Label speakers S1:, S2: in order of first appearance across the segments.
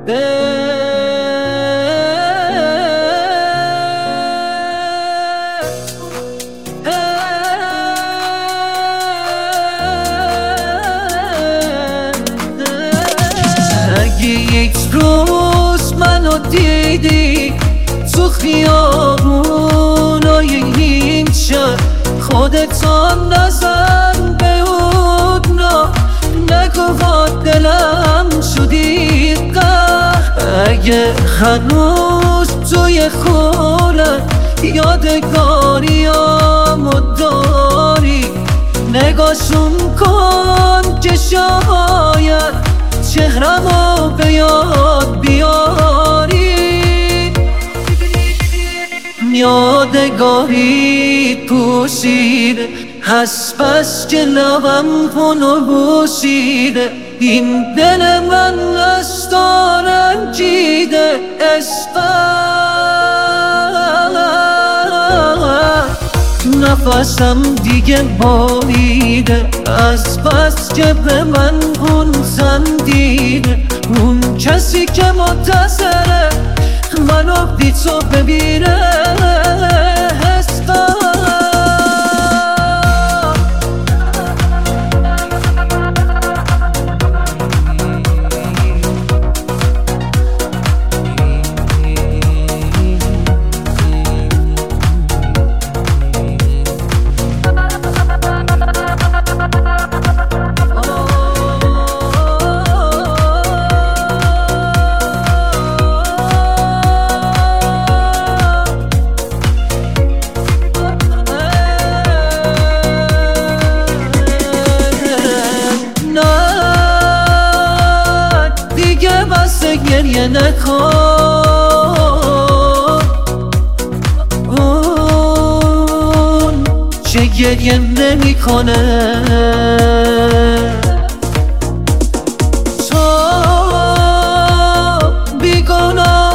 S1: اگه یک روز منو دیدی تو خیابونای این شهر، خودتان نزن به اونا، نگو با دلم شدی قهر. اگه هنوز توی خونه یادگاریامو داری، نگاشون کن که شاید چهرمو به یاد بیاری. یادگاری پوشیده هست بس که لبم اونو بوسیده، این دل من از تو رنجیده. نفسم دیگه بریده از بس که به من اون زندیده، اون کسی که منتظره منو بی تو ببینه. گریه نکن، اون چه گریه نمی کنه. تو بیگناه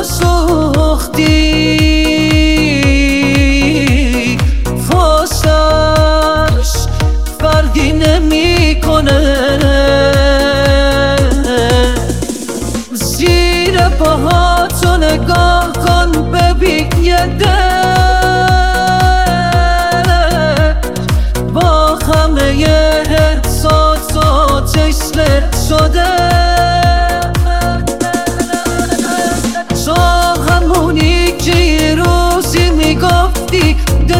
S1: سوختی، فاسش فرقی نمی کنه. زیر پاهاتو نگاه کن ببین یه دل با همه احساس و تشنه شده. تو همونی که یه روزی میگفتی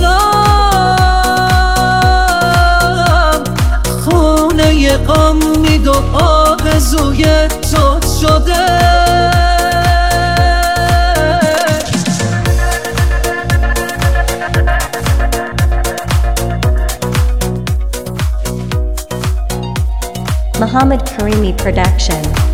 S1: دلم خونه امید و آرزوی تو شده.
S2: Muhammad Karimi Production.